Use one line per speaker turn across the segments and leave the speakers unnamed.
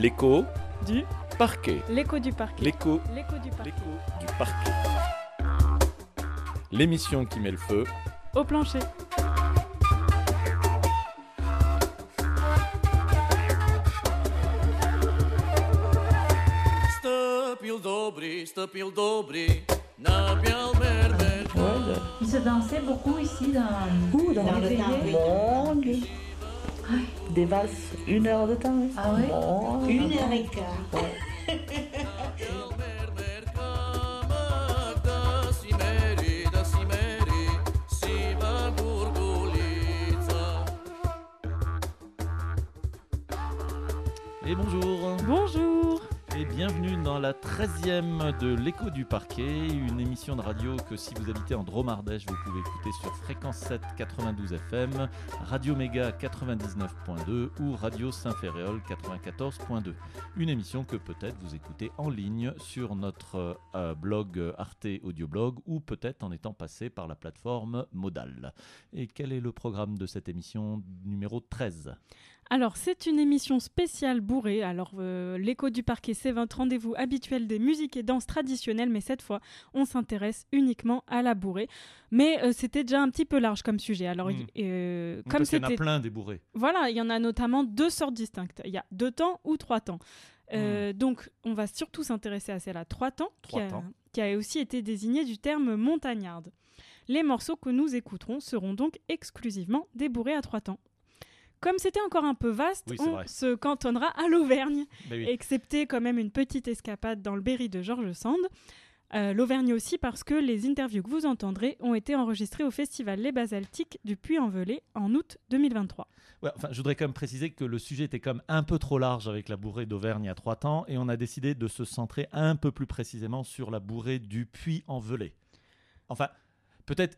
L'écho
du
parquet.
L'écho du parquet.
L'écho
L'écho du parquet.
du parquet. L'émission qui met le feu
Au plancher.
Il se dansait beaucoup ici dans
le
les
temps.
veillées.
Mon Dieu. Des valses, 1 heure de temps.
Ah ouais?
Mon
1h15.
Et bonjour.
Bonjour.
Et bienvenue dans la 13e de l'écho du parquet, une émission de radio que si vous habitez en Drôme-Ardèche, vous pouvez écouter sur Fréquence 7 92 FM, Radio Méga 99.2 ou Radio Saint-Ferréol 94.2. Une émission que peut-être vous écoutez en ligne sur notre blog Arte Audioblog ou peut-être en étant passé par la plateforme Modal. Et quel est le programme de cette émission numéro 13 ?
Alors, c'est une émission spéciale bourrée. Alors, l'écho du parquet, c'est votre rendez-vous habituel des musiques et danses traditionnelles, mais cette fois, on s'intéresse uniquement à la bourrée. Mais c'était déjà un petit peu large comme sujet. Alors, comme
parce qu'il y en
c'était...
a plein des bourrés.
Voilà, il y en a notamment 2 sortes distinctes. Il y a 2 temps ou 3 temps. Donc, on va surtout s'intéresser à celle à 3 temps, qui a aussi été désignée du terme montagnarde. Les morceaux que nous écouterons seront donc exclusivement des bourrées à 3 temps. Comme c'était encore un peu vaste, on se cantonnera à l'Auvergne, excepté quand même une petite escapade dans le Berry de George Sand. L'Auvergne aussi parce que les interviews que vous entendrez ont été enregistrées au festival Les Basaltiques du Puy-en-Velay en août 2023.
Ouais, je voudrais quand même préciser que le sujet était quand même un peu trop large avec la bourrée d'Auvergne à 3 temps et on a décidé de se centrer un peu plus précisément sur la bourrée du Puy-en-Velay. Enfin... Peut-être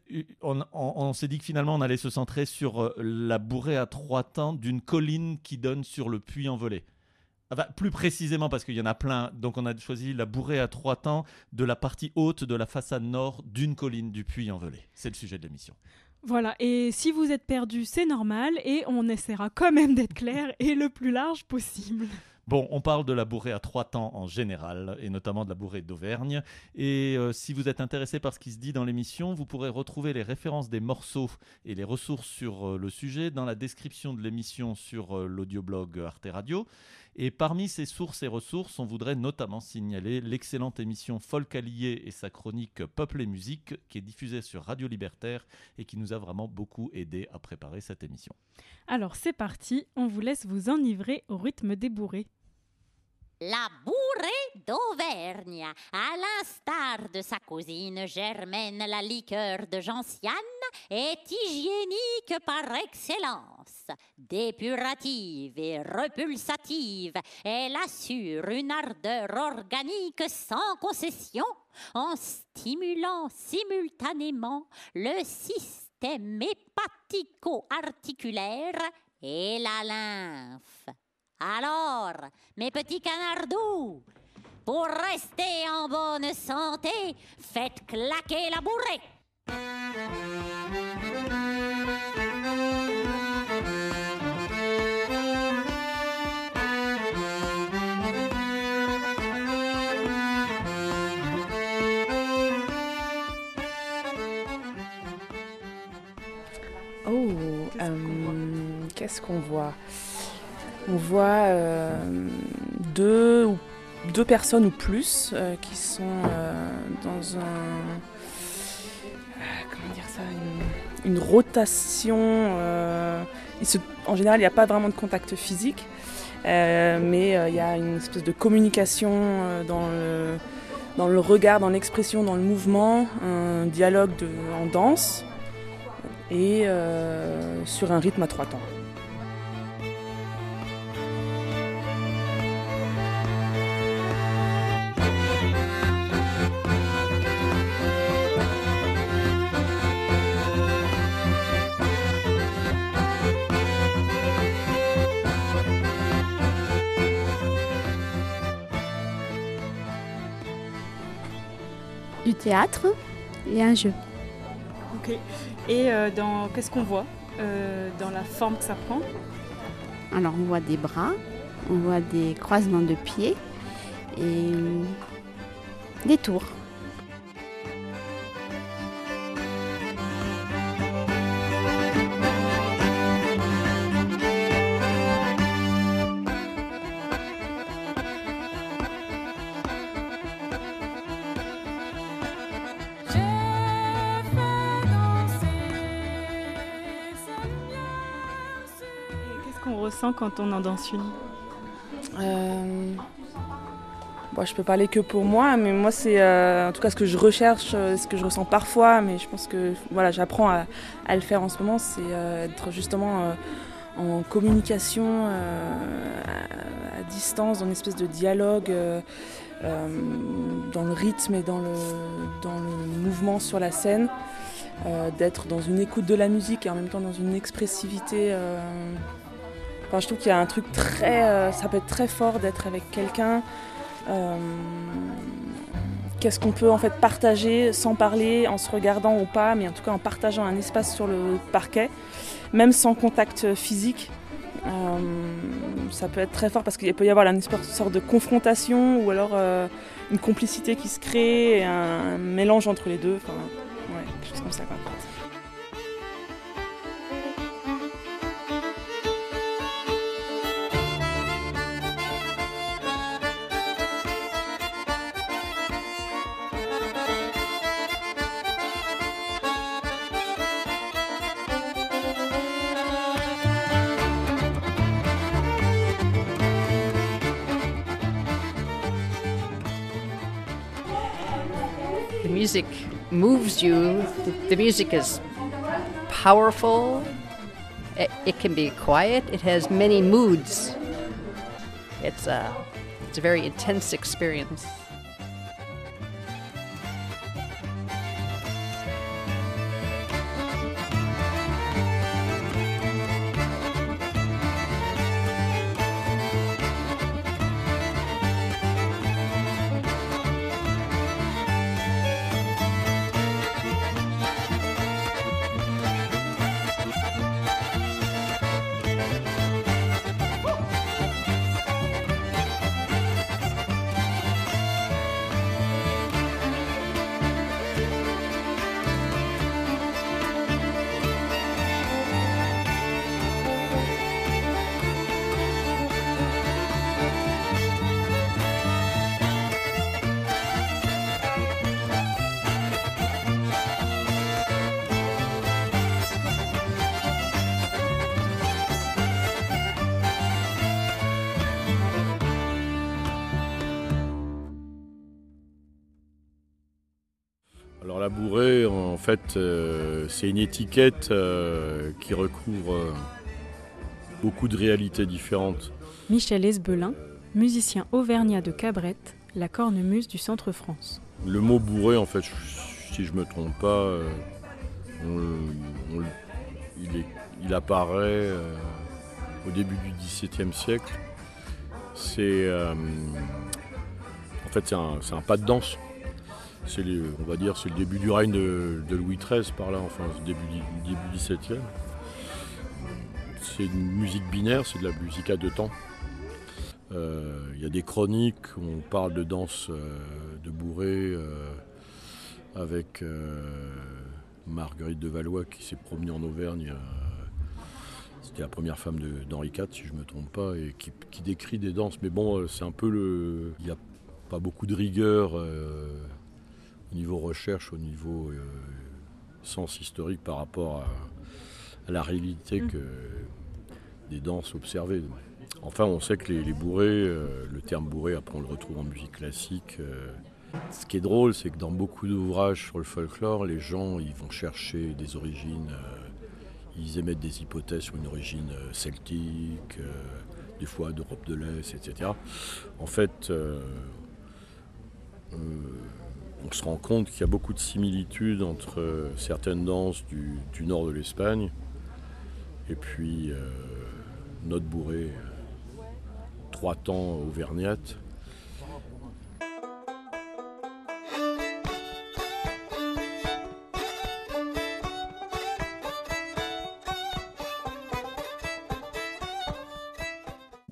on s'est dit que finalement on allait se centrer sur la bourrée à 3 temps d'une colline qui donne sur le Puy-en-Velay. Enfin, plus précisément parce qu'il y en a plein, donc on a choisi la bourrée à 3 temps de la partie haute de la façade nord d'une colline du Puy-en-Velay. C'est le sujet de l'émission.
Voilà, et si vous êtes perdu, c'est normal et on essaiera quand même d'être clair et le plus large possible.
Bon, on parle de la bourrée à 3 temps en général, et notamment de la bourrée d'Auvergne. Et si vous êtes intéressé par ce qui se dit dans l'émission, vous pourrez retrouver les références des morceaux et les ressources sur le sujet dans la description de l'émission sur l'audioblog Arte Radio. Et parmi ces sources et ressources, on voudrait notamment signaler l'excellente émission Folk Allié et sa chronique Peuple et musique, qui est diffusée sur Radio Libertaire et qui nous a vraiment beaucoup aidé à préparer cette émission.
Alors c'est parti, on vous laisse vous enivrer au rythme des bourrées.
La bourrée d'Auvergne, à l'instar de sa cousine Germaine, la liqueur de Gentiane, est hygiénique par excellence. Dépurative et repulsative, elle assure une ardeur organique sans concession, en stimulant simultanément le système hépatico-articulaire et la lymphe. Alors, mes petits canards doux, pour rester en bonne santé, faites claquer la bourrée.
Qu'est-ce qu'on voit ? On voit 2 personnes ou plus qui sont dans une rotation. En général, il n'y a pas vraiment de contact physique, mais il y a une espèce de communication dans le regard, dans l'expression, dans le mouvement, un dialogue en danse et sur un rythme à 3 temps.
Du théâtre et un jeu.
Ok. Et qu'est-ce qu'on voit dans la forme que ça prend ?
Alors on voit des bras, On voit des croisements de pieds et des tours.
Qu'on ressent quand on en danse une?
Je peux parler que pour moi, mais moi c'est en tout cas ce que je recherche, ce que je ressens parfois, mais je pense que voilà, j'apprends à le faire en ce moment, c'est être justement en communication à distance, dans une espèce de dialogue, dans le rythme et dans le mouvement sur la scène, d'être dans une écoute de la musique et en même temps dans une expressivité. Enfin, je trouve qu'il y a un truc ça peut être très fort d'être avec quelqu'un. Qu'est-ce qu'on peut en fait partager sans parler, en se regardant ou pas, mais en tout cas en partageant un espace sur le parquet, même sans contact physique. Ça peut être très fort parce qu'il peut y avoir une sorte de confrontation ou alors une complicité qui se crée, un mélange entre les deux. Enfin, ouais, quelque chose comme ça, quoi.
The music moves you. The music is powerful. It can be quiet. It has many moods. It's a very intense experience.
Alors la bourrée, en fait, c'est une étiquette qui recouvre beaucoup de réalités différentes.
Michel Esbelin, musicien auvergnat de Cabrette, la cornemuse du Centre France.
Le mot bourré, en fait, si je ne me trompe pas, il apparaît au début du XVIIe siècle. C'est un pas de danse. On va dire c'est le début du règne de Louis XIII par là, enfin début XVIIe. C'est une musique binaire, c'est de la musique à deux temps. Il y a des chroniques où on parle de danse de bourrée avec Marguerite de Valois qui s'est promenée en Auvergne. C'était la première femme d'Henri IV, si je ne me trompe pas, et qui décrit des danses. Mais bon, c'est un peu il n'y a pas beaucoup de rigueur au niveau recherche, au niveau sens historique par rapport à la réalité des danses observées. Enfin, on sait que les bourrées, le terme bourré, après on le retrouve en musique classique. Ce qui est drôle, c'est que dans beaucoup d'ouvrages sur le folklore, les gens ils vont chercher des origines, ils émettent des hypothèses sur une origine celtique, des fois d'Europe de l'Est, etc. En fait, on se rend compte qu'il y a beaucoup de similitudes entre certaines danses du nord de l'Espagne et puis notre bourrée 3 temps auvergnate.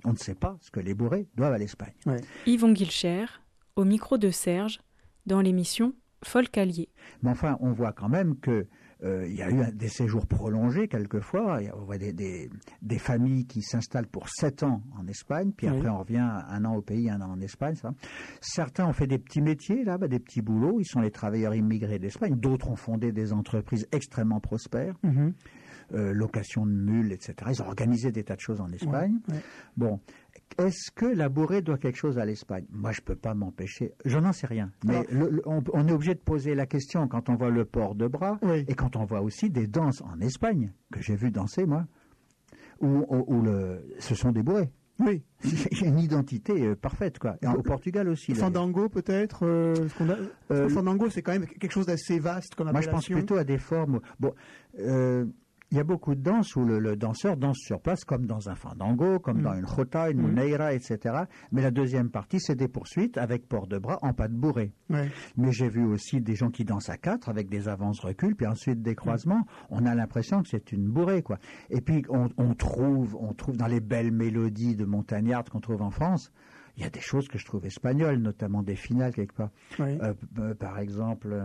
On ne sait pas ce que les bourrés doivent à l'Espagne.
Ouais.
Yvon Guilcher, au micro de Serge, dans l'émission Folk Allier.
Mais enfin, on voit quand même que il y a eu des séjours prolongés quelquefois. On voit des familles qui s'installent pour 7 ans en Espagne, puis après on revient 1 an au pays, 1 an en Espagne. Ça. Certains ont fait des petits métiers, là, des petits boulots. Ils sont les travailleurs immigrés d'Espagne. D'autres ont fondé des entreprises extrêmement prospères. Location de mules, etc. Ils ont organisé des tas de choses en Espagne. Bon, est-ce que la bourrée doit quelque chose à l'Espagne? Moi, je ne peux pas m'empêcher. Je n'en sais rien. Mais on est obligé de poser la question quand on voit le port de bras et quand on voit aussi des danses en Espagne, que j'ai vu danser, moi, où ce sont des bourrés.
Oui.
Il y a une identité parfaite, quoi. Et au Portugal aussi.
Fandango, peut-être Fandango, c'est quand même quelque chose d'assez vaste comme appellation.
Moi, je pense plutôt à des formes... Bon, il y a beaucoup de danses où le danseur danse sur place, comme dans un fandango, comme dans une jota, une muneira, etc. Mais la deuxième partie, c'est des poursuites avec port de bras en pas de bourré. Mais j'ai vu aussi des gens qui dansent à 4 avec des avances-reculs, puis ensuite des croisements. On a l'impression que c'est une bourrée, quoi. Et puis on trouve dans les belles mélodies de montagnardes qu'on trouve en France, il y a des choses que je trouve espagnoles, notamment des finales quelque part. Par exemple...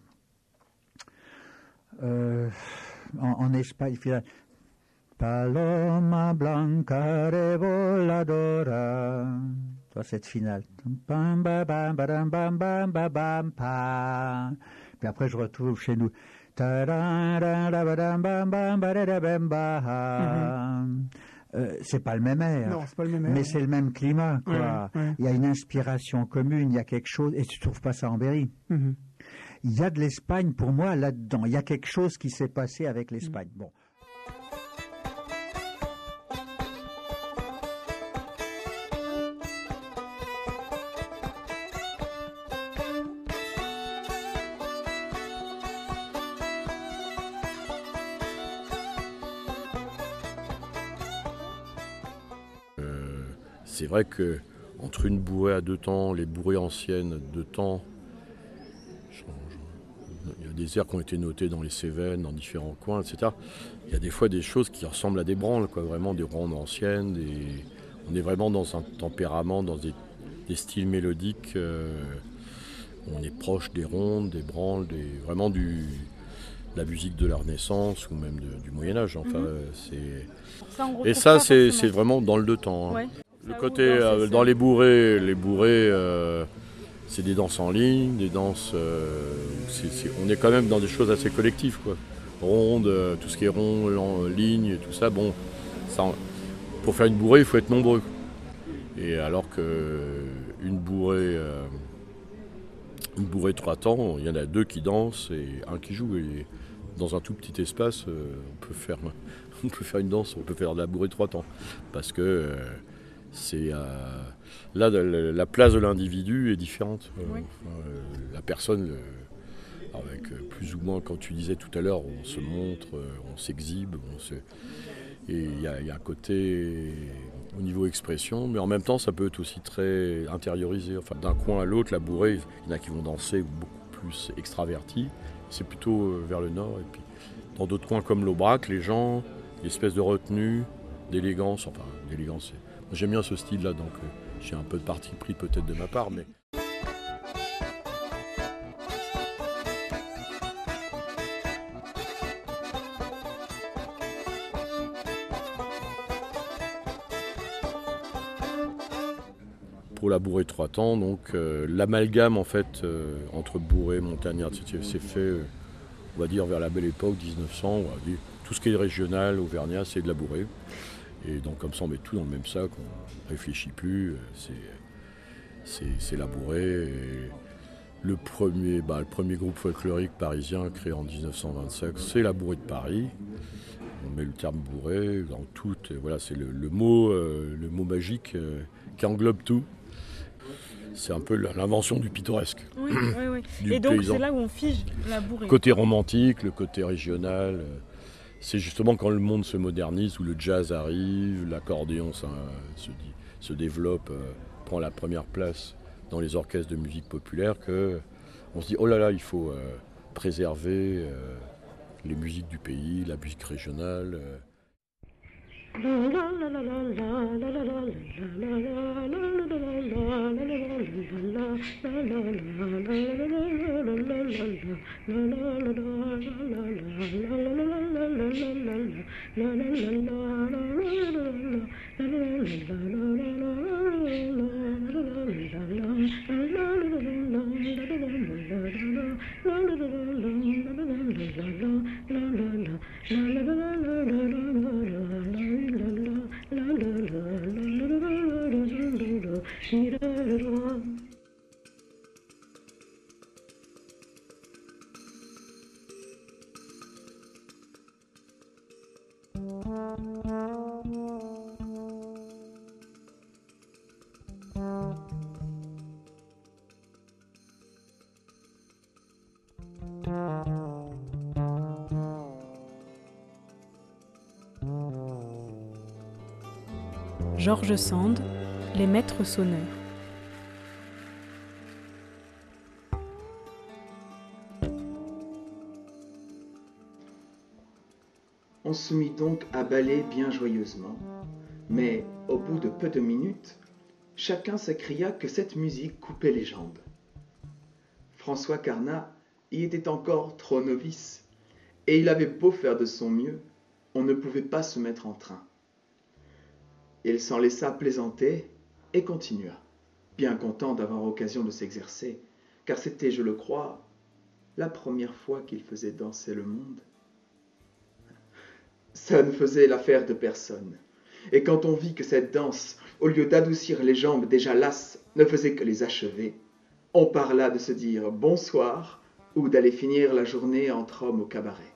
en Espagne, Paloma blanca revoladora. Toi, cette finale. Puis après, je retrouve chez nous. C'est pas le même air.
Non, c'est pas le même air.
Mais c'est le même climat, quoi. Il y a une inspiration commune, il y a quelque chose, et tu trouves pas ça en Berry. Il y a de l'Espagne pour moi là-dedans. Il y a quelque chose qui s'est passé avec l'Espagne. Bon.
C'est vrai que entre une bourrée à 2 temps, les bourrées anciennes 2 temps, il y a des airs qui ont été notés dans les Cévennes, dans différents coins, etc. Il y a des fois des choses qui ressemblent à des branles, quoi, vraiment des rondes anciennes. On est vraiment dans un tempérament, dans des styles mélodiques. On est proche des rondes, des branles, vraiment de la musique de la Renaissance ou même du Moyen-Âge. Enfin, et ça, c'est vraiment dans le 2 temps. Hein. Le côté dans les bourrées, c'est des danses en ligne, des danses... on est quand même dans des choses assez collectives, quoi. Ronde, tout ce qui est rond, ligne, tout ça. Bon, pour faire une bourrée, il faut être nombreux. Et alors qu'une bourrée 3 temps, il y en a 2 qui dansent et 1 qui joue. Et dans un tout petit espace, on peut faire une danse, on peut faire de la bourrée 3 temps. Parce que... là, la place de l'individu est différente. La personne, avec plus ou moins, quand tu disais tout à l'heure, on se montre, on s'exhibe, et il y a un côté au niveau expression, mais en même temps, ça peut être aussi très intériorisé. Enfin, d'un coin à l'autre, la bourrée, il y en a qui vont danser beaucoup plus extravertis. C'est plutôt vers le nord. Et puis, dans d'autres coins comme l'Aubrac, les gens, l'espèce de retenue, d'élégance. J'aime bien ce style-là, donc j'ai un peu de parti pris peut-être de ma part, mais... Pour la bourrée 3 temps, donc l'amalgame en fait entre bourrée, montagnarde, c'est fait, on va dire vers la belle époque, 1900, on va dire, tout ce qui est régional, auvergnat, c'est de la bourrée. Et donc comme ça on met tout dans le même sac, on ne réfléchit plus, c'est la bourrée. Et le premier groupe folklorique parisien créé en 1925, c'est la bourrée de Paris. On met le terme bourrée dans tout, voilà, c'est le mot magique qui englobe tout. C'est un peu l'invention du pittoresque.
Oui. Et donc paysan. C'est là où on fige la bourrée.
Le côté romantique, le côté régional. C'est justement quand le monde se modernise, où le jazz arrive, l'accordéon se développe, prend la première place dans les orchestres de musique populaire, qu'on se dit oh là là, il faut préserver les musiques du pays, la musique régionale.
George Sand, Les Maîtres Sonneurs.
On se mit donc à bâler bien joyeusement, mais au bout de peu de minutes, chacun s'écria que cette musique coupait les jambes. François Carnat y était encore trop novice, et il avait beau faire de son mieux, on ne pouvait pas se mettre en train. Il s'en laissa plaisanter et continua, bien content d'avoir occasion de s'exercer, car c'était, je le crois, la première fois qu'il faisait danser le monde. Ça ne faisait l'affaire de personne, et quand on vit que cette danse, au lieu d'adoucir les jambes déjà lasses, ne faisait que les achever, on parla de se dire bonsoir ou d'aller finir la journée entre hommes au cabaret.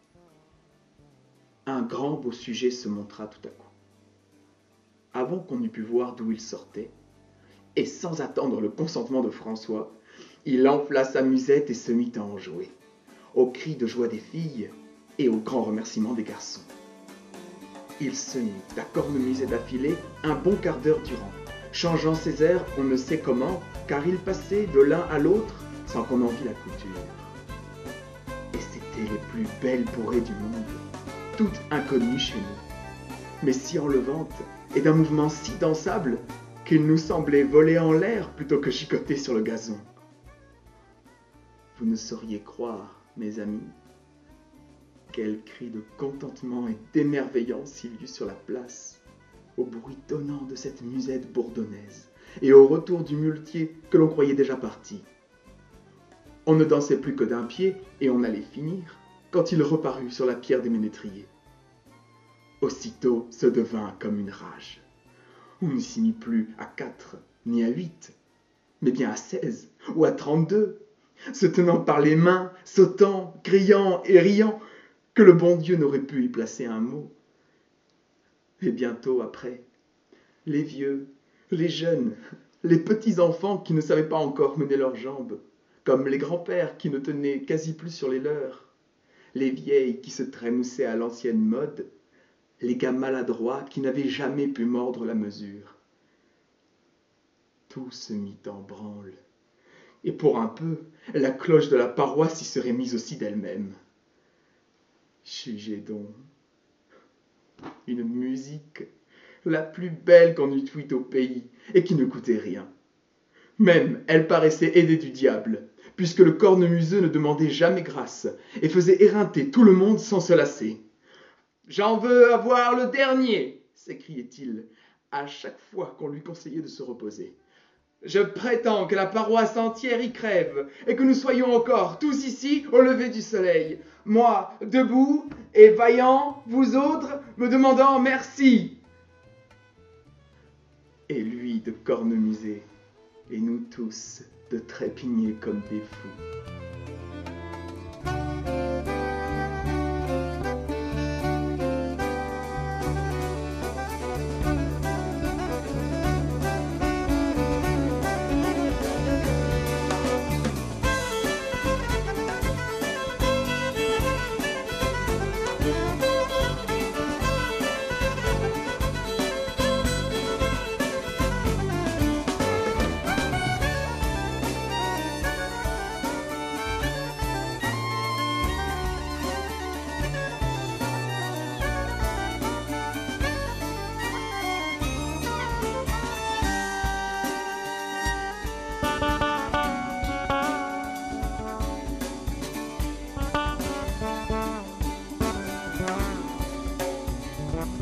Un grand beau sujet se montra tout à coup. Avant qu'on eût pu voir d'où il sortait, et sans attendre le consentement de François, il enfla sa musette et se mit à en jouer, aux cris de joie des filles et aux grands remerciements des garçons. Il se mit à cornemuser d'affilée un bon quart d'heure durant, changeant ses airs on ne sait comment, car il passait de l'un à l'autre sans qu'on en vît la couture. Et c'étaient les plus belles bourrées du monde, toutes inconnues chez nous, mais si enlevantes et d'un mouvement si dansable qu'il nous semblait voler en l'air plutôt que chicoter sur le gazon. Vous ne sauriez croire, mes amis, quel cri de contentement et d'émerveillance il y eut sur la place, au bruit tonnant de cette musette bourdonnaise et au retour du muletier que l'on croyait déjà parti. On ne dansait plus que d'un pied et on allait finir quand il reparut sur la pierre des ménétriers. Aussitôt se devint comme une rage. On ne s'y mit plus à 4 ni à 8, mais bien à 16 ou à 32, se tenant par les mains, sautant, criant et riant, que le bon Dieu n'aurait pu y placer un mot. Et bientôt après, les vieux, les jeunes, les petits-enfants qui ne savaient pas encore mener leurs jambes, comme les grands-pères qui ne tenaient quasi plus sur les leurs, les vieilles qui se trémoussaient à l'ancienne mode, les gars maladroits qui n'avaient jamais pu mordre la mesure. Tout se mit en branle, et pour un peu, la cloche de la paroisse y serait mise aussi d'elle-même. Jugez donc, une musique, la plus belle qu'on eût ouïe au pays, et qui ne coûtait rien. Même, elle paraissait aidée du diable, puisque le cornemuseux ne demandait jamais grâce, et faisait éreinter tout le monde sans se lasser. « J'en veux avoir le dernier !» s'écriait-il, à chaque fois qu'on lui conseillait de se reposer. « Je prétends que la paroisse entière y crève, et que nous soyons encore tous ici au lever du soleil. Moi, debout, et vaillant, vous autres, me demandant merci. » Et lui de cornemuser, et nous tous de trépigner comme des fous.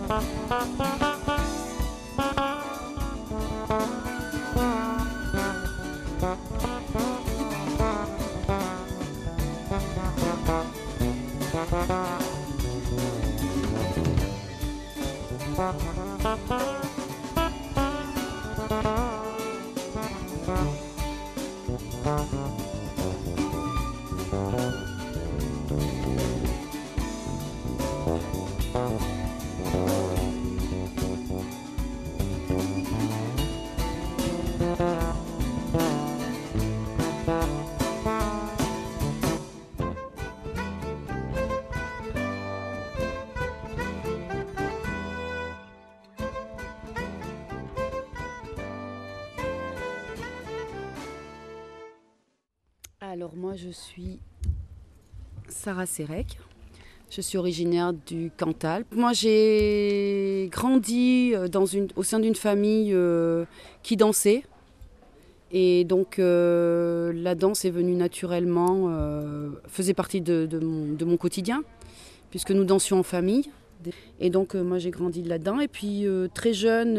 Alors moi je suis Sarah Sérec, je suis originaire du Cantal. Moi j'ai grandi au sein d'une famille qui dansait et donc la danse est venue naturellement, faisait partie de mon quotidien puisque nous dansions en famille. Et donc moi j'ai grandi là-dedans et puis très jeune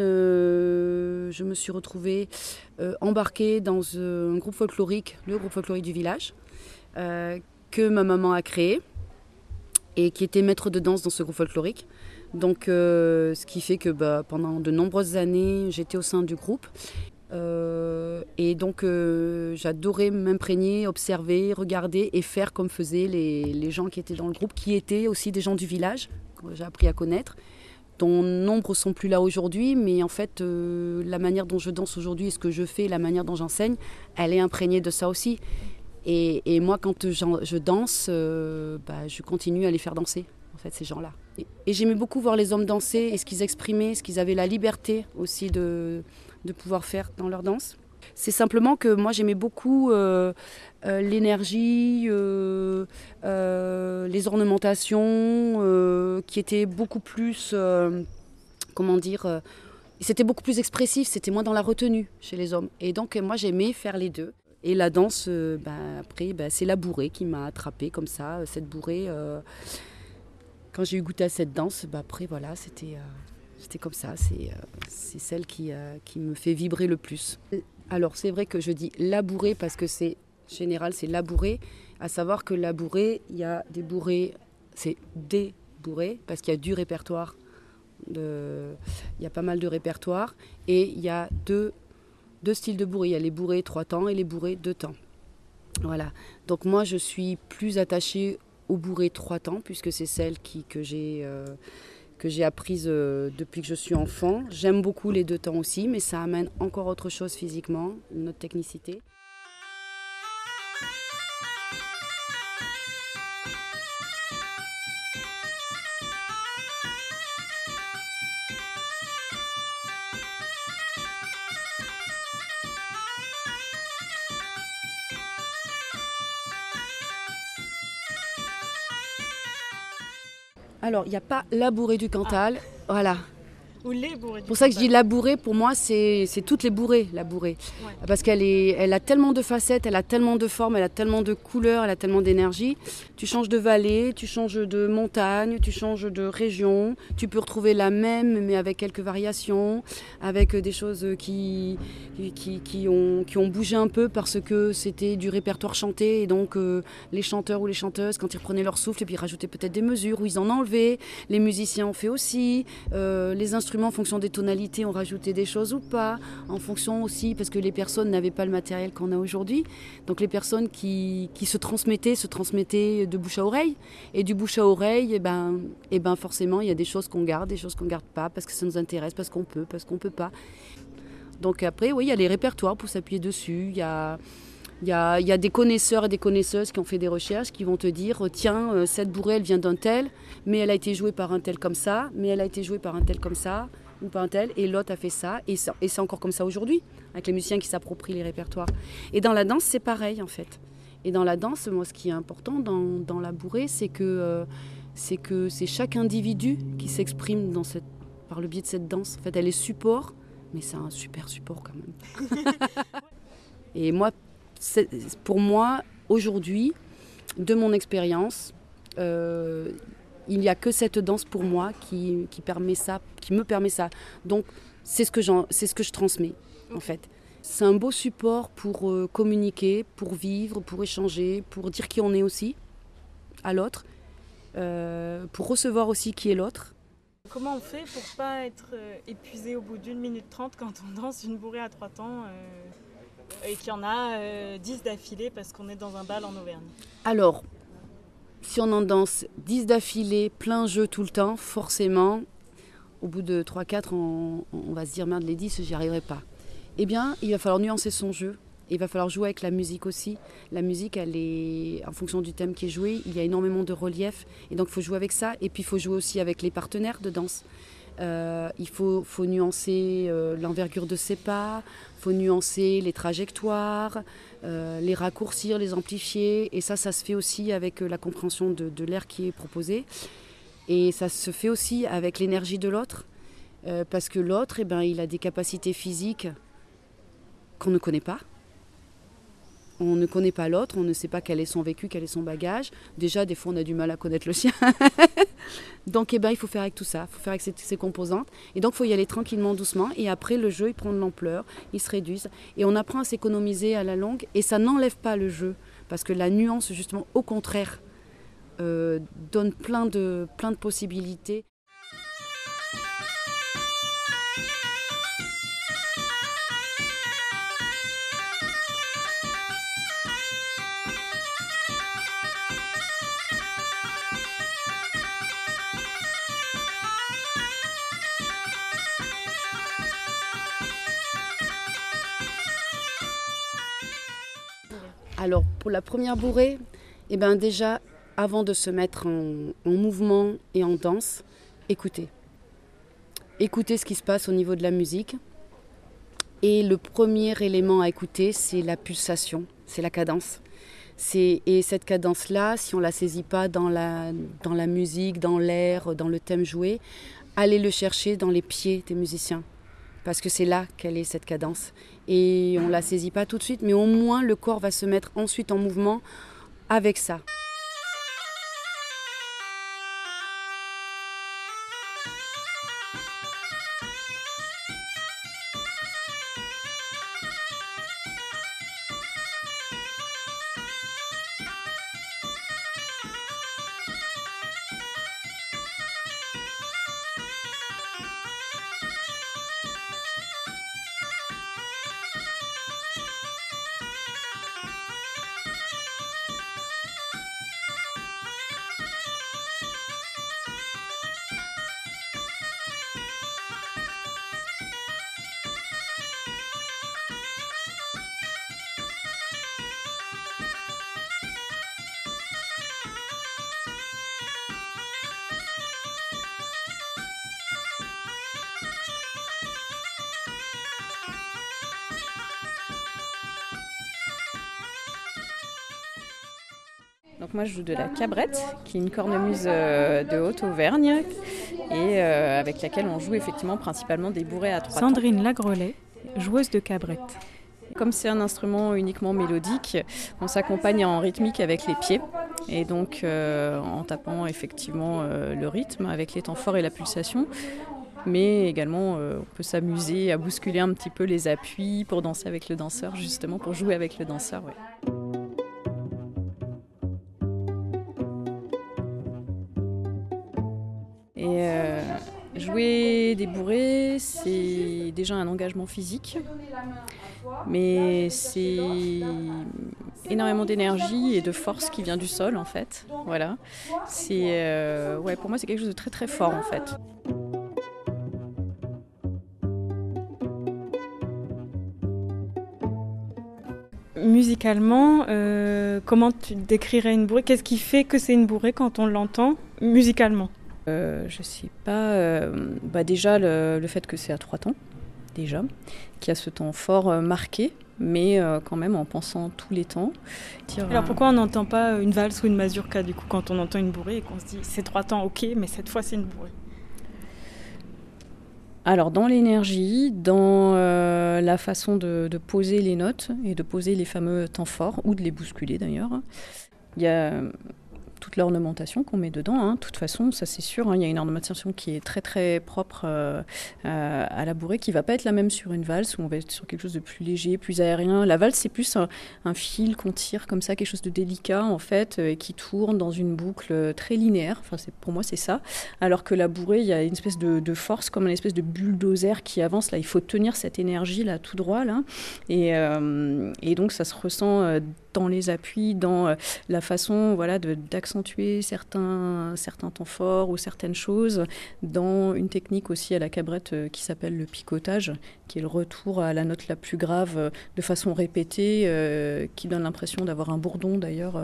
je me suis retrouvée embarquée dans un groupe folklorique, le groupe folklorique du village que ma maman a créé et qui était maître de danse dans ce groupe folklorique. Donc ce qui fait que pendant de nombreuses années j'étais au sein du groupe et donc j'adorais m'imprégner, observer, regarder et faire comme faisaient les gens qui étaient dans le groupe, qui étaient aussi des gens du village que j'ai appris à connaître, dont nombre sont plus là aujourd'hui, mais en fait la manière dont je danse aujourd'hui et ce que je fais, la manière dont j'enseigne, elle est imprégnée de ça aussi. Et moi quand je danse, je continue à les faire danser, en fait, ces gens-là. Et j'aimais beaucoup voir les hommes danser et ce qu'ils exprimaient, ce qu'ils avaient la liberté aussi de pouvoir faire dans leur danse. C'est simplement que moi j'aimais beaucoup l'énergie, les ornementations qui étaient beaucoup plus, c'était beaucoup plus expressif, c'était moins dans la retenue chez les hommes. Et donc moi j'aimais faire les deux. Et la danse, après, c'est la bourrée qui m'a attrapée comme ça, cette bourrée. Quand j'ai eu goûté à cette danse, après voilà, c'était comme ça, c'est celle qui me fait vibrer le plus. Alors c'est vrai que je dis la bourrée parce que c'est général, c'est la bourrée, à savoir que la bourrée, il y a des bourrées, c'est des bourrées parce qu'il y a du répertoire, il y a pas mal de répertoires et il y a deux styles de bourrées, il y a les bourrées 3 temps et les bourrées 2 temps. Voilà, donc moi je suis plus attachée aux bourrées 3 temps puisque c'est celle que j'ai apprise depuis que je suis enfant. J'aime beaucoup les 2 temps aussi, mais ça amène encore autre chose physiquement, notre technicité. Alors, il n'y a pas la bourrée du Cantal, voilà.
Ou les bourrées.
C'est pour ça que je dis la bourrée, pour moi, c'est toutes les bourrées, la bourrée. Ouais. Parce elle a tellement de facettes, elle a tellement de formes, elle a tellement de couleurs, elle a tellement d'énergie. Tu changes de vallée, tu changes de montagne, tu changes de région. Tu peux retrouver la même, mais avec quelques variations, avec des choses qui ont bougé un peu parce que c'était du répertoire chanté. Et donc, les chanteurs ou les chanteuses, quand ils reprenaient leur souffle, et puis ils rajoutaient peut-être des mesures, ou ils en enlevaient. Les musiciens ont fait aussi. Les instruments, en fonction des tonalités, ont rajouté des choses ou pas, en fonction aussi, parce que les personnes n'avaient pas le matériel qu'on a aujourd'hui. Donc les personnes qui se transmettaient de bouche à oreille. Et du bouche à oreille, forcément, il y a des choses qu'on garde, des choses qu'on ne garde pas, parce que ça nous intéresse, parce qu'on peut pas. Donc après, oui, il y a les répertoires pour s'appuyer dessus. Il y a des connaisseurs et des connaisseuses qui ont fait des recherches, qui vont te dire tiens, cette bourrée, elle vient d'un tel, mais elle a été jouée par un tel comme ça, mais elle a été jouée par un tel comme ça, ou par un tel, et l'autre a fait ça, et c'est encore comme ça aujourd'hui, avec les musiciens qui s'approprient les répertoires. Et dans la danse, c'est pareil en fait. Et dans la danse, moi, ce qui est important dans la bourrée, c'est que c'est chaque individu qui s'exprime par le biais de cette danse. En fait, elle est support, mais c'est un super support quand même. Et moi, pour moi, aujourd'hui, de mon expérience, il il n'y a que cette danse pour moi qui me permet ça. Donc c'est ce que je transmets en fait. C'est un beau support pour communiquer, pour vivre, pour échanger, pour dire qui on est aussi à l'autre, pour recevoir aussi qui est l'autre.
Comment on fait pour pas être épuisé au bout d'1 minute 30 quand on danse une bourrée à 3 temps et qu'il y en a 10 d'affilée parce qu'on est dans un bal en Auvergne?
Alors, si on en danse 10 d'affilée, plein jeu tout le temps, forcément, au bout de 3-4, on va se dire « Merde, les 10, j'y arriverai pas ». Eh bien, il va falloir nuancer son jeu. Il va falloir jouer avec la musique aussi. La musique, elle est en fonction du thème qui est joué. Il y a énormément de relief. Et donc, il faut jouer avec ça. Et puis, il faut jouer aussi avec les partenaires de danse. Il faut nuancer l'envergure de ses pas. Il faut nuancer les trajectoires, les raccourcir, les amplifier. Et ça se fait aussi avec la compréhension de l'air qui est proposé. Et ça se fait aussi avec l'énergie de l'autre. Parce que l'autre, il a des capacités physiques qu'on ne connaît pas. On ne connaît pas l'autre, on ne sait pas quel est son vécu, quel est son bagage. Déjà, des fois, on a du mal à connaître le sien. Donc, il faut faire avec tout ça, il faut faire avec ces composantes. Et donc, il faut y aller tranquillement, doucement. Et après, le jeu, il prend de l'ampleur, il se réduit. Et on apprend à s'économiser à la longue. Et ça n'enlève pas le jeu. Parce que la nuance, justement, au contraire, donne plein de possibilités. Alors, pour la première bourrée, déjà, avant de se mettre en mouvement et en danse, écoutez. Écoutez ce qui se passe au niveau de la musique. Et le premier élément à écouter, c'est la pulsation, c'est la cadence. Et cette cadence-là, si on ne la saisit pas dans la musique, dans l'air, dans le thème joué, allez le chercher dans les pieds des musiciens. Parce que c'est là qu'elle est, cette cadence. Et on ne la saisit pas tout de suite, mais au moins le corps va se mettre ensuite en mouvement avec ça.
Donc moi je joue de la cabrette, qui est une cornemuse de Haute-Auvergne et avec laquelle on joue effectivement principalement des bourrées à 3 temps.
Sandrine Lagrolet, joueuse de cabrette.
Comme c'est un instrument uniquement mélodique, on s'accompagne en rythmique avec les pieds et donc en tapant effectivement le rythme avec les temps forts et la pulsation. Mais également, on peut s'amuser à bousculer un petit peu les appuis pour danser avec le danseur, justement pour jouer avec le danseur. Ouais. Et jouer des bourrées, c'est déjà un engagement physique, mais c'est énormément d'énergie et de force qui vient du sol en fait. Voilà. Pour moi c'est quelque chose de très très fort en fait.
Musicalement, comment tu décrirais une bourrée? Qu'est-ce qui fait que c'est une bourrée quand on l'entend musicalement?
Je sais pas. Déjà le fait que c'est à 3 temps, déjà, qu'il y a ce temps fort marqué, mais quand même en pensant tous les temps.
Alors pourquoi on n'entend pas une valse ou une mazurka du coup quand on entend une bourrée et qu'on se dit c'est 3 temps, ok, mais cette fois c'est une bourrée?
Alors dans l'énergie, dans la façon de poser les notes et de poser les fameux temps forts, ou de les bousculer d'ailleurs, il y a toute l'ornementation qu'on met dedans. De toute façon, ça c'est sûr, il y a une ornementation qui est très très propre à la bourrée, qui ne va pas être la même sur une valse, où on va être sur quelque chose de plus léger, plus aérien. La valse, c'est plus un fil qu'on tire comme ça, quelque chose de délicat en fait, et qui tourne dans une boucle très linéaire. Enfin, pour moi, c'est ça. Alors que la bourrée, il y a une espèce de force, comme une espèce de bulldozer qui avance. Là, il faut tenir cette énergie là tout droit là, et donc ça se ressent dans les appuis, dans la façon d'accentuer certains temps forts ou certaines choses, dans une technique aussi à la cabrette qui s'appelle le picotage, qui est le retour à la note la plus grave de façon répétée, qui donne l'impression d'avoir un bourdon d'ailleurs.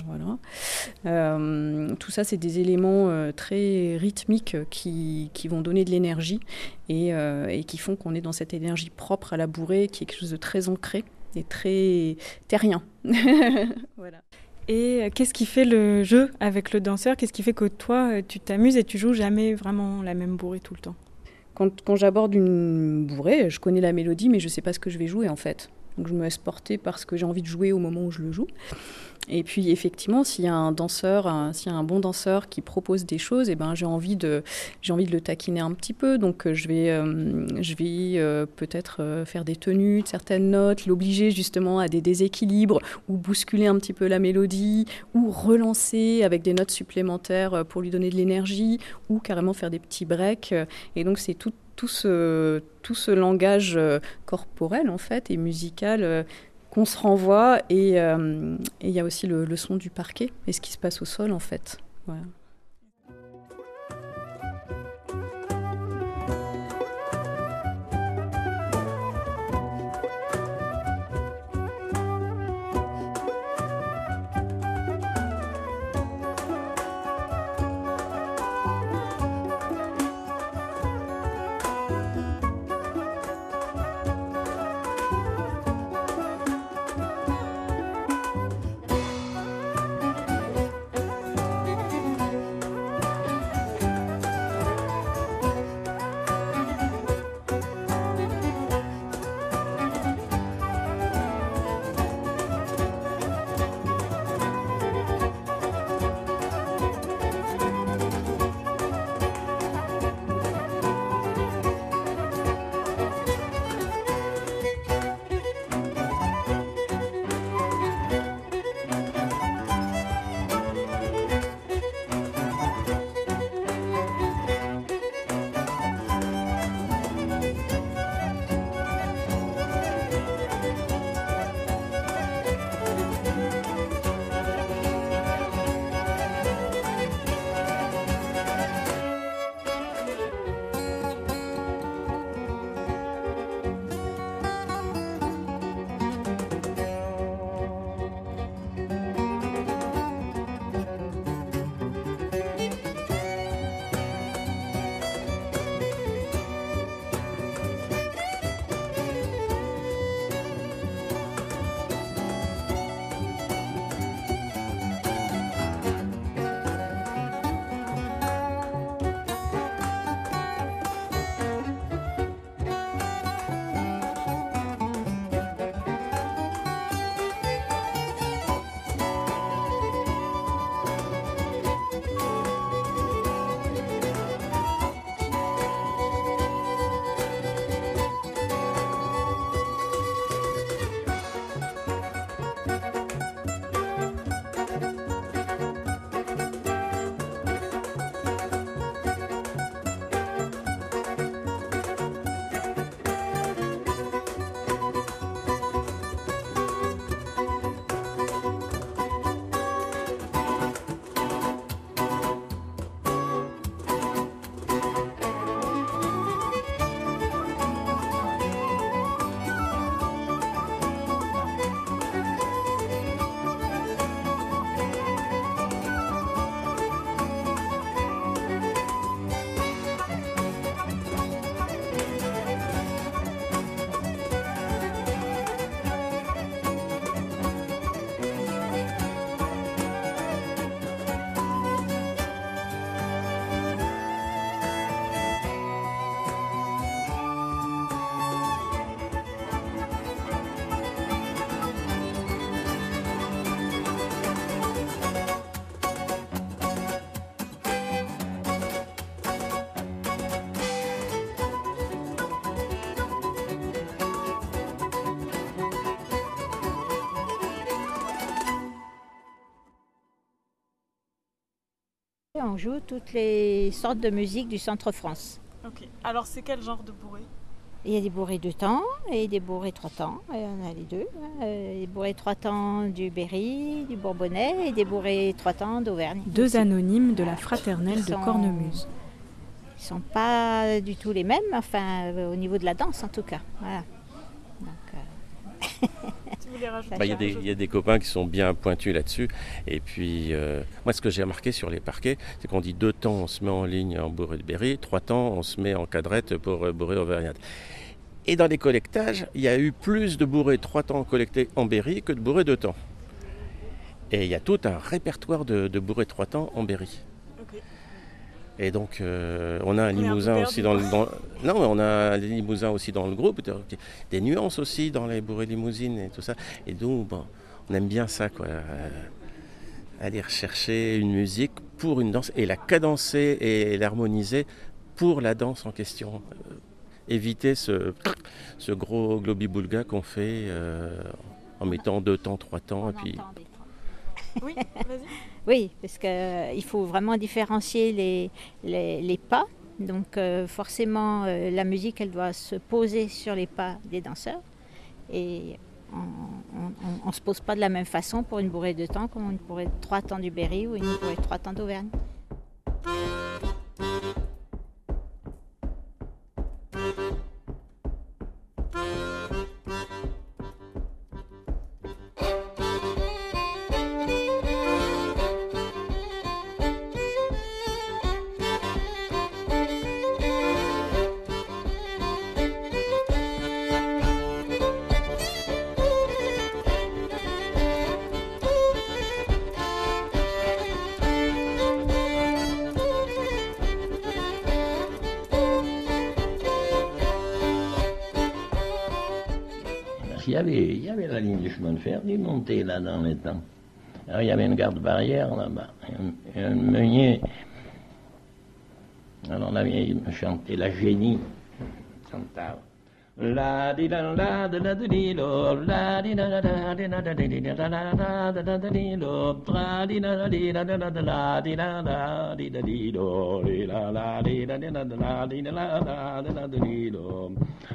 Tout ça, c'est des éléments très rythmiques qui vont donner de l'énergie et qui font qu'on est dans cette énergie propre à la bourrée, qui est quelque chose de très ancré et très terrien. Voilà.
Et qu'est-ce qui fait le jeu avec le danseur? Qu'est-ce qui fait que toi, tu t'amuses et tu joues jamais vraiment la même bourrée tout le temps?
Quand j'aborde une bourrée, je connais la mélodie, mais je ne sais pas ce que je vais jouer en fait. Donc je me laisse porter parce que j'ai envie de jouer au moment où je le joue. Et puis effectivement, s'il y a un bon danseur qui propose des choses, j'ai envie de le taquiner un petit peu. Donc je vais peut-être faire des tenues de certaines notes, l'obliger justement à des déséquilibres, ou bousculer un petit peu la mélodie, ou relancer avec des notes supplémentaires pour lui donner de l'énergie, ou carrément faire des petits breaks. Et donc c'est tout ce langage corporel en fait et musical qu'on se renvoie, et il y a aussi le son du parquet et ce qui se passe au sol en fait. Voilà.
On joue toutes les sortes de musique du centre France.
Ok. Alors c'est quel genre de bourrée?
Il y a des bourrées 2 temps et des bourrées 3 temps. Et on a les deux. Les bourrées 3 temps du Berry, du Bourbonnais et des bourrées 3 temps d'Auvergne.
2 anonymes de la fraternelle de Cornemuse.
Ils ne sont pas du tout les mêmes, enfin au niveau de la danse en tout cas. Voilà. Donc,
tu voulais rajouter
il y a des copains qui sont bien pointus là-dessus. Et puis, moi, ce que j'ai remarqué sur les parquets, c'est qu'on dit 2 temps, on se met en ligne en bourrée de Berry, 3 temps, on se met en cadrette pour bourrée auvergnate. Et dans les collectages, il y a eu plus de bourrées 3 temps collectées en Berry que de bourrées 2 temps. Et il y a tout un répertoire de bourrées 3 temps en Berry. Okay. Et donc, on a un Limousin aussi dans le... Non, mais on a un Limousin aussi dans le groupe, des nuances aussi dans les bourrées limousines et tout ça. Et donc, bon, on aime bien ça, quoi. Aller rechercher une musique pour une danse et la cadencer et l'harmoniser pour la danse en question. Éviter ce gros globi-boulga qu'on fait en mettant 2 temps, 3 temps. Et puis...
Oui, vas-y.
Oui, parce qu'il faut vraiment différencier les pas. Donc forcément, la musique, elle doit se poser sur les pas des danseurs. Et on ne se pose pas de la même façon pour une bourrée 2 temps comme une bourrée 3 temps du Berry ou une bourrée 3 temps d'Auvergne.
Il y avait la ligne du chemin de fer qui montait là dans les temps. Alors il y avait une garde-barrière là-bas, et un meunier. Alors la vieille me chantait la génie. Chantava. La di da la da da di lo, la di da da da di da da di da da da da da di lo, tra di da di da da da la di da da di da di lo, di la la di da da da la di da la da da da di lo.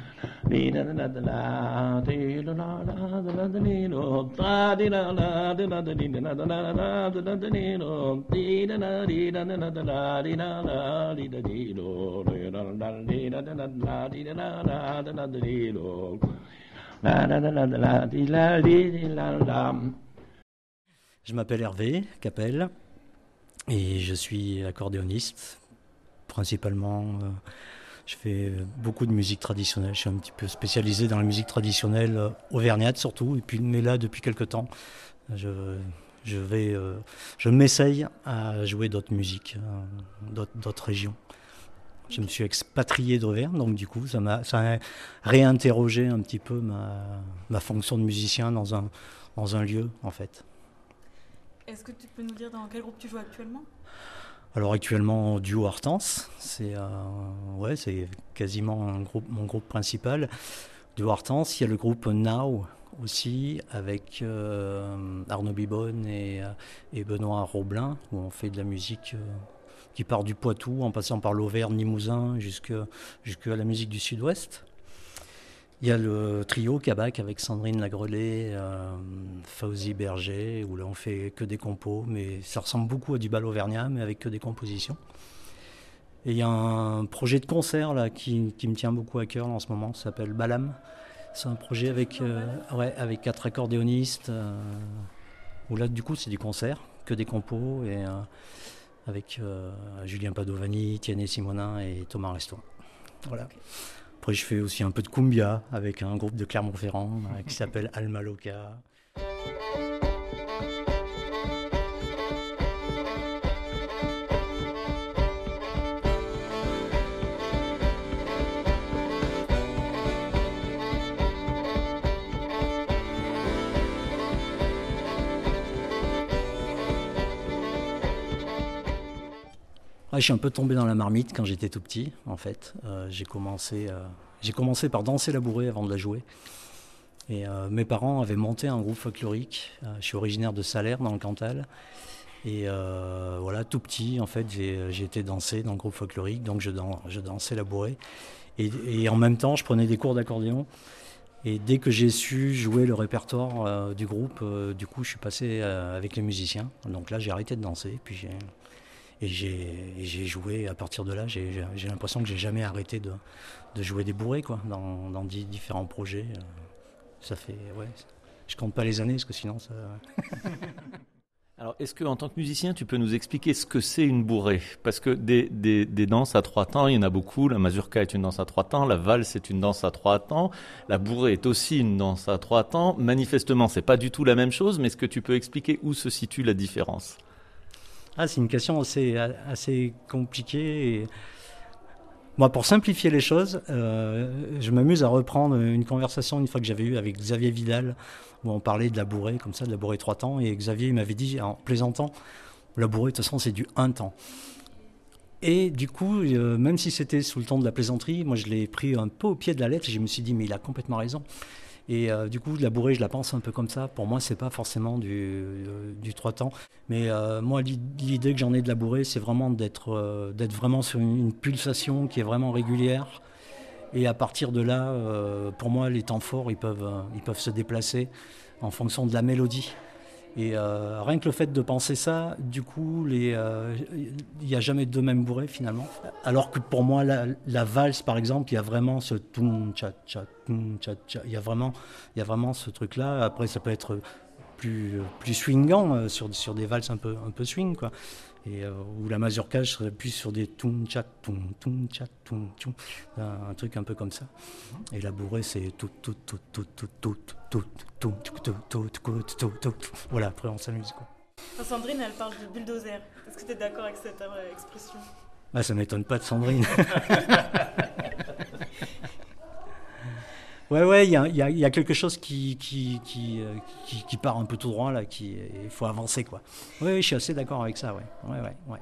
Je m'appelle Hervé Capel et je suis accordéoniste, principalement. Je fais beaucoup de musique traditionnelle. Je suis un petit peu spécialisé dans la musique traditionnelle auvergnate surtout. Et puis, mais là, depuis quelque temps, je m'essaye à jouer d'autres musiques, d'autres régions. Je me suis expatrié d'Auvergne, donc du coup, ça a réinterrogé un petit peu ma fonction de musicien dans un lieu, en fait.
Est-ce que tu peux nous dire dans quel groupe tu joues actuellement ?
Alors actuellement, duo Hortense, c'est quasiment mon groupe principal. Duo Hortense, il y a le groupe Now aussi, avec Arnaud Bibonne et Benoît Roblin, où on fait de la musique qui part du Poitou, en passant par l'Auvergne, Limousin, jusqu'à la musique du Sud-Ouest. Il y a le trio Cabac avec Sandrine Lagrelay, Fauzi Berger, où là on fait que des compos, mais ça ressemble beaucoup à du bal auvergnat, mais avec que des compositions. Et il y a un projet de concert là, qui me tient beaucoup à cœur là, en ce moment, ça s'appelle Balam. C'est un projet avec 4 accordéonistes, où là du coup c'est du concert, que des compos, et avec Julien Padovani, Tiane Simonin et Thomas Restois. Voilà. Après, je fais aussi un peu de cumbia avec un groupe de Clermont-Ferrand qui s'appelle Alma Loca. Je suis un peu tombé dans la marmite quand j'étais tout petit, en fait. J'ai commencé par danser la bourrée avant de la jouer. Et mes parents avaient monté un groupe folklorique. Je suis originaire de Salers, dans le Cantal. Et voilà, tout petit, en fait, j'ai été danser dans le groupe folklorique, donc je dansais la bourrée. Et en même temps, je prenais des cours d'accordéon. Et dès que j'ai su jouer le répertoire du groupe, du coup, je suis passé avec les musiciens. Donc là, j'ai arrêté de danser. Puis j'ai joué. À partir de là, j'ai l'impression que j'ai jamais arrêté de jouer des bourrées, quoi, dans différents projets. Ça fait, ouais. Je compte pas les années, parce que sinon ça.
Alors, est-ce qu'en tant que musicien, tu peux nous expliquer ce que c'est une bourrée? Parce que des danses à 3 temps, il y en a beaucoup. La mazurka est une danse à 3 temps, la valse est une danse à 3 temps, la bourrée est aussi une danse à 3 temps. Manifestement, c'est pas du tout la même chose, mais est-ce que tu peux expliquer où se situe la différence?
C'est une question assez compliquée. Et... Moi, pour simplifier les choses, je m'amuse à reprendre une conversation une fois que j'avais eue avec Xavier Vidal, où on parlait de la bourrée, comme ça, de la bourrée 3 temps, et Xavier il m'avait dit, en plaisantant, la bourrée, de toute façon, c'est du 1 temps. Et du coup, même si c'était sous le ton de la plaisanterie, moi, je l'ai pris un peu au pied de la lettre, et je me suis dit, mais il a complètement raison. Et du coup, la bourrée, je la pense un peu comme ça. Pour moi, c'est pas forcément du 3 temps. Mais moi, l'idée que j'en ai de la bourrée, c'est vraiment d'être vraiment sur une pulsation qui est vraiment régulière. Et à partir de là, pour moi, les temps forts, ils peuvent se déplacer en fonction de la mélodie. Et rien que le fait de penser ça, du coup, il n'y a jamais deux mêmes bourrées finalement. Alors que pour moi, la valse, par exemple, il y a vraiment ce toum tcha tcha toum tcha tcha. Il y a vraiment ce truc-là. Après, ça peut être plus swingant sur des valses un peu swing, quoi. Et où la mazurka, je serais plus sur des toum tcha toum toum tcha toum toum, un truc un peu comme ça. Et la bourrée, c'est tout. Voilà, après on s'amuse, quoi.
Sandrine, elle parle du bulldozer. Est-ce que tu es d'accord avec cette expression?
Ça m'étonne pas de Sandrine. Ouais, il y a quelque chose qui part un peu tout droit là, il faut avancer, quoi. Oui, je suis assez d'accord avec ça, ouais.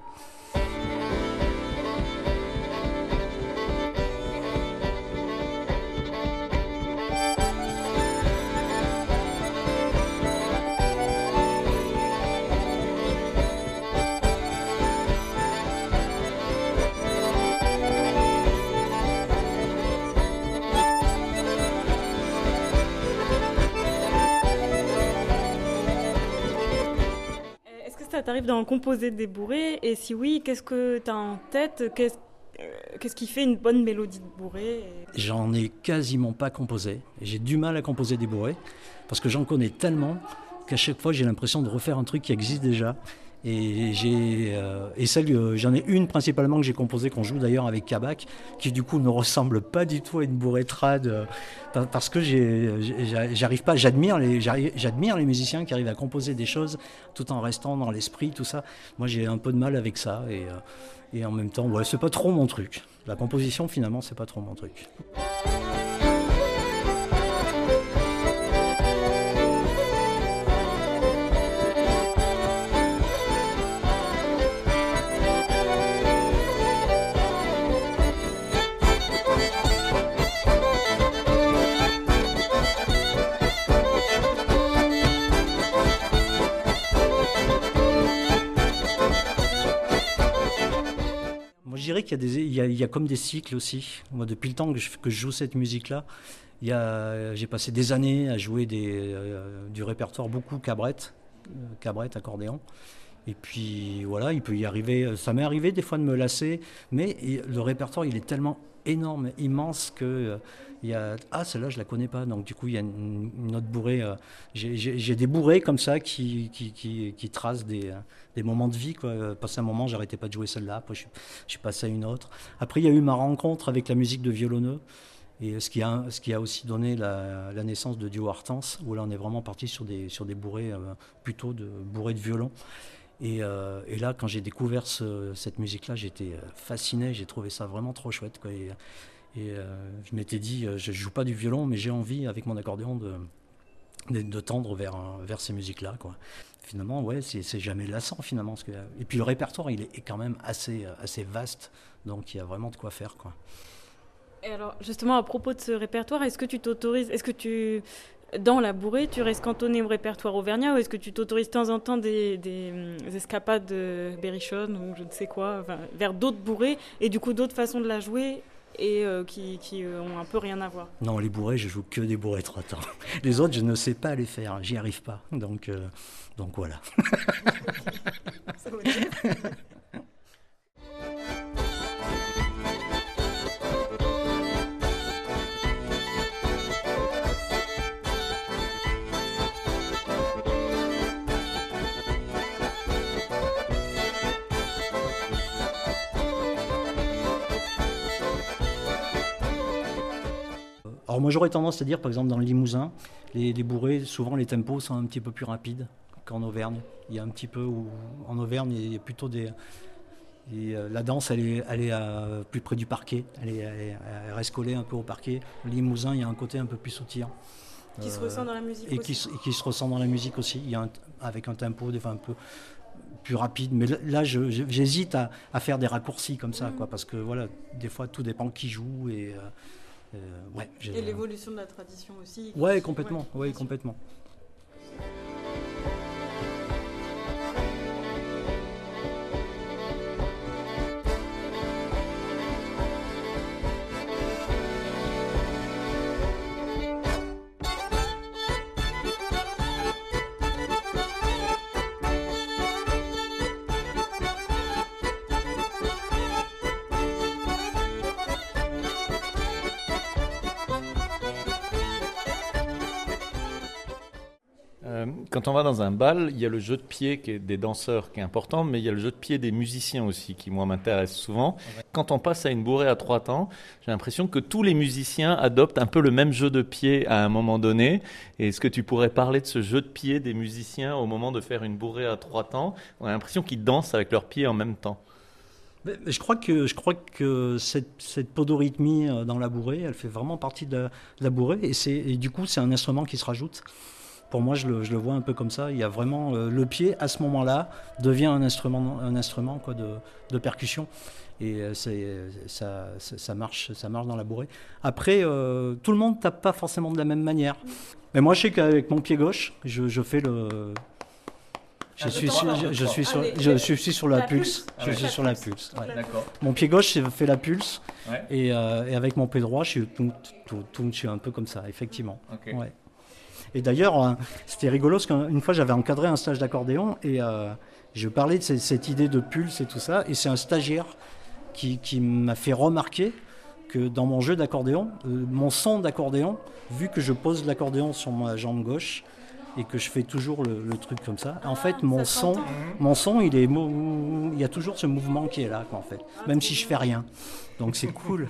Ça t'arrive d'en composer des bourrées? Et si oui, qu'est-ce que tu as en tête? Qu'est-ce qui fait une bonne mélodie de bourrée?
J'en ai quasiment pas composé. J'ai du mal à composer des bourrées parce que j'en connais tellement qu'à chaque fois j'ai l'impression de refaire un truc qui existe déjà. Et j'en ai une principalement que j'ai composée, qu'on joue d'ailleurs avec Kabak, qui du coup ne ressemble pas du tout à une bourrée trad, parce que j'arrive pas, j'admire les musiciens qui arrivent à composer des choses tout en restant dans l'esprit, tout ça. Moi j'ai un peu de mal avec ça, et en même temps, ouais, c'est pas trop mon truc. La composition finalement, c'est pas trop mon truc. Je dirais qu'il y a comme des cycles aussi. Moi, depuis le temps que je joue cette musique-là, j'ai passé des années à jouer du répertoire beaucoup cabrette, accordéon. Et puis voilà, il peut y arriver. Ça m'est arrivé des fois de me lasser, mais le répertoire, il est tellement énorme, immense que celle-là je la connais pas. Donc du coup, il y a une autre bourrée. J'ai des bourrées comme ça qui tracent des moments de vie, quoi. Passé un moment, j'arrêtais pas de jouer celle-là. Après, je suis passé à une autre. Après, il y a eu ma rencontre avec la musique de violonneux, et ce qui a aussi donné la naissance de Duo Hortense, où là, on est vraiment parti sur des bourrées plutôt de bourrées de violon. Et là, quand j'ai découvert cette musique-là, j'étais fasciné. J'ai trouvé ça vraiment trop chouette, quoi. Et je m'étais dit, je joue pas du violon, mais j'ai envie, avec mon accordéon, de tendre vers ces musiques-là, quoi. Finalement, ouais, c'est jamais lassant, finalement. Et puis le répertoire, il est quand même assez vaste, donc il y a vraiment de quoi faire, quoi.
Et alors, justement, à propos de ce répertoire, est-ce que dans la bourrée, tu restes cantonné au répertoire auvergnat ou est-ce que tu t'autorises de temps en temps des escapades de berrichonne ou je ne sais quoi, vers d'autres bourrées et du coup d'autres façons de la jouer et qui ont un peu rien à voir?
Non, les bourrées, je joue que des bourrées 3 temps. Les autres, je ne sais pas les faire, j'y arrive pas. Donc voilà. Alors moi j'aurais tendance à dire, par exemple dans le Limousin, les bourrées, souvent les tempos sont un petit peu plus rapides qu'en Auvergne. Il y a un petit peu en Auvergne, il y a plutôt la danse elle est plus près du parquet, elle reste collée un peu au parquet. Le Limousin, il y a un côté un peu plus sautillant.
Qui se ressent dans la musique aussi.
Qui se ressent dans la musique aussi, il y a avec un tempo des fois un peu plus rapide. Mais là j'hésite à faire des raccourcis comme ça, quoi, parce que voilà, des fois tout dépend qui joue et
l'évolution de la tradition aussi.
Ouais, complètement. Ouais, complètement.
Quand on va dans un bal, il y a le jeu de pied des danseurs qui est important, mais il y a le jeu de pied des musiciens aussi qui, moi, m'intéresse souvent. Quand on passe à une bourrée à 3 temps, j'ai l'impression que tous les musiciens adoptent un peu le même jeu de pied à un moment donné. Et est-ce que tu pourrais parler de ce jeu de pied des musiciens au moment de faire une bourrée à 3 temps? On a l'impression qu'ils dansent avec leurs pieds en même temps.
Je crois que cette podorythmie dans la bourrée, elle fait vraiment partie de la bourrée. Et du coup, c'est un instrument qui se rajoute. Pour moi, je le vois un peu comme ça. Il y a vraiment le pied, à ce moment-là, devient un instrument quoi, de percussion. Et ça marche dans la bourrée. Après, tout le monde ne tape pas forcément de la même manière. Mais moi, je sais qu'avec mon pied gauche, je fais le... Je suis sur la pulse. Je suis sur la pulse. Ouais. Mon pied gauche fait la pulse. Ouais. Et avec mon pied droit, je suis un peu comme ça, effectivement. Okay. Ouais. Et d'ailleurs, c'était rigolo parce qu'une fois j'avais encadré un stage d'accordéon et je parlais de cette idée de pulse et tout ça. Et c'est un stagiaire qui m'a fait remarquer que dans mon jeu d'accordéon, mon son d'accordéon, vu que je pose l'accordéon sur ma jambe gauche et que je fais toujours le truc comme ça, en fait mon son, il y a toujours ce mouvement qui est là, quoi, en fait, même si je fais rien. Donc c'est cool.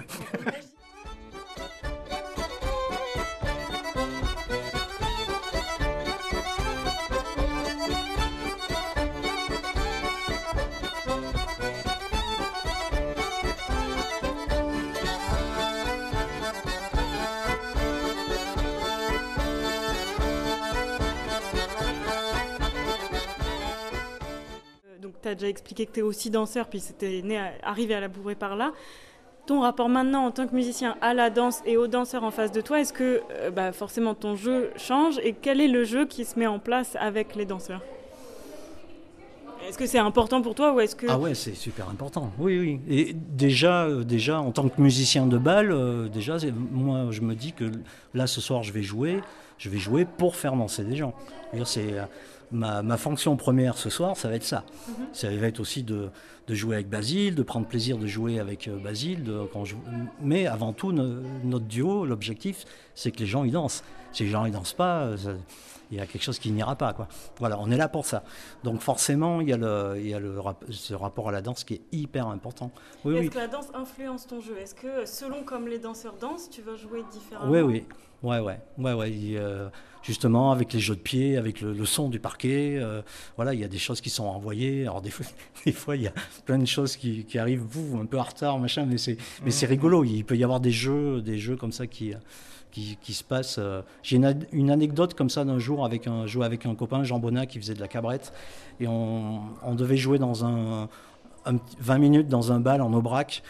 Tu as déjà expliqué que tu es aussi danseur, puis c'était arrivé à la bourrée par là. Ton rapport maintenant en tant que musicien à la danse et aux danseurs en face de toi, est-ce que forcément ton jeu change et quel est le jeu qui se met en place avec les danseurs? Est-ce que c'est important pour toi ou est-ce que...
Ah ouais, c'est super important, oui. Et déjà en tant que musicien de bal, moi je me dis que là ce soir je vais jouer pour faire danser des gens. C'est... Ma fonction première ce soir, ça va être ça. Ça va être aussi de jouer avec Basile, de prendre plaisir de jouer avec Basile. Mais avant tout, notre duo, l'objectif, c'est que les gens y dansent. Si les gens y dansent pas, il y a quelque chose qui n'ira pas, quoi. Voilà, on est là pour ça. Donc forcément, il y a ce rapport à la danse qui est hyper important.
Est-ce que la danse influence ton jeu? Est-ce que selon comme les danseurs dansent, tu vas jouer différemment?
Oui. Ouais. Justement, avec les jeux de pied, avec le son du parquet, il y a des choses qui sont envoyées. Alors des fois, il y a plein de choses qui arrivent, un peu en retard, machin, mais c'est rigolo. Il peut y avoir des jeux comme ça qui se passent. J'ai une anecdote comme ça d'un jour jouer avec un copain, Jean Bonnat, qui faisait de la cabrette, et on devait jouer dans 20 minutes dans un bal en Aubrac.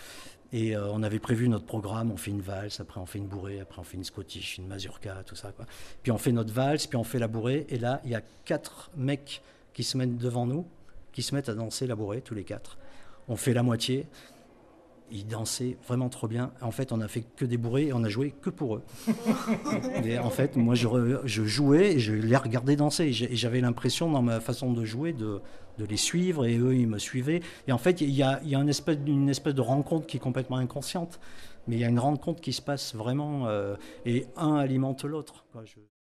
Et on avait prévu notre programme, on fait une valse, après on fait une bourrée, après on fait une scottish, une mazurka, tout ça, quoi. Puis on fait notre valse, puis on fait la bourrée, et là, il y a 4 mecs qui se mettent devant nous, qui se mettent à danser la bourrée, tous les 4. On fait la moitié, ils dansaient vraiment trop bien. En fait, on a fait que des bourrées et on a joué que pour eux. Et en fait, moi, je jouais et je les regardais danser. Et j'avais l'impression, dans ma façon de jouer, de les suivre, et eux, ils me suivaient. Et en fait, il y a une espèce de rencontre qui est complètement inconsciente. Mais il y a une rencontre qui se passe vraiment, et un alimente l'autre, quoi.